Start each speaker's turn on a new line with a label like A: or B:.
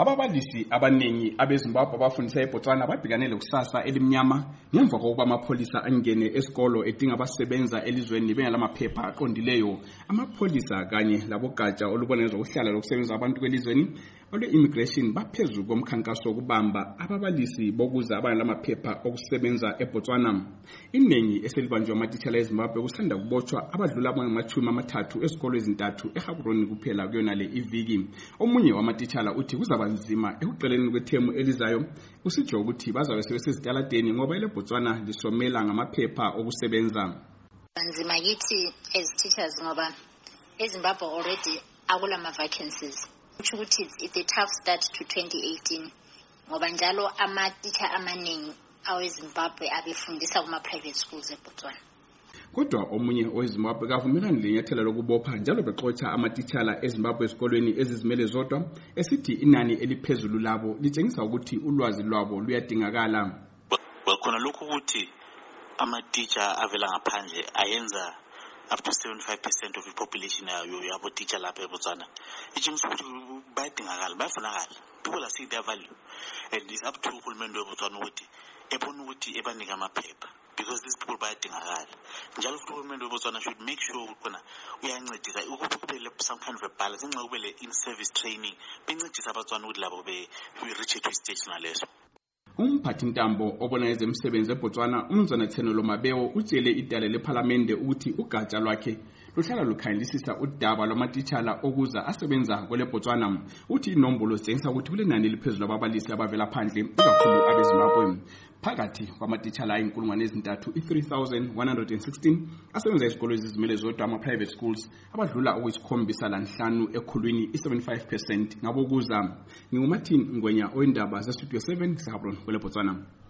A: Ababalisi abaningi abeZimbabwe abafundisa eBotswana babhekanele kusasa elimnyama ngemva kokuba amapholisa angene esikolo edinga abasebenza elizweni bengelamaphepha aqondileyo. Amapholisa kanye labogatsha olubona ngezokuhlala lokusebenza abantu kwelizweni olwe-immigration baphezulu komkhankaso wokubamba ababalisi bokuza abangelamaphepha okusebenza eBotswana. Iningi eselibanjwe amatitshala eZimbabwe kusanda kubotshwa abadlula ama-30 ezikolo ezintathu eGaborone kuphela kuyonale iviki. Omunye wamatitshala uthi kuzaba nzima ekuqaleni kwethemu elizayo, usitsho ukuthi bazabe sebesezitaladeni ngoba eleBotswana lisomela ngamaphepha okusebenza.
B: Nzima yithi as teachers ngoba eZimbabwe already akulama vacancies. Kusho ukuthi it's a tough start to 2018 ngoba njalo ama-teacher amaningi aweZimbabwe abefundisa kuma private schools eBotswana.
A: Kodwa omunye oweZimbabwe kavumelani lenyathelo lokubopha njalo bexotsha amatitshala eZimbabwe esikolweni ezizimele zodwa esithi inani eliphezulu labo litshengisa ukuthi ulwazi lwabo luyadingakala.
C: Khona lokhu ukuthi ama-teacher avela ngaphandle ayenza up to 75% of the population yabo teacher lapha eBotswana. Itshengisa ukuthi bayadingakala, bayafunakala. People are seeing their value, and it's up to uhulumende weBotswana ukuthi ebona ukuthi ebanika amaphepha, because these people bayadingakala. Njalo futhi uhulumende weBotswana should make sure ukubona uyancedisa ukuthi kube some kind of a balance, nxa kube in-service training bencedisa abatswana ukuthi labo be-reach to stage naleso.
A: Umphathi ntambo obona ezemisebenzi eBotswana uMzana Tsenolo Mabeo utshele idale lePhalamende ukuthi ugatsha lwakhe luhlala lukhangelisisa udaba lwamatitshala okuza asebenza kweleBotswana. Uthi inombolo zitshengisa ukuthi kulenani eliphezulu ababalisi abavela phandle ikakhulu abeZimbabwe. Phakathi kwamatitshala ayinkulungwane 3,116 asebenza ezikolo ezizimele zodwa ama-private schools abadlula okuyi-75 ekhulwini i-75% ngabokuza. NginguMartin Ngwenya oyindaba zeStudio 7 eGaborone kweleBotswana.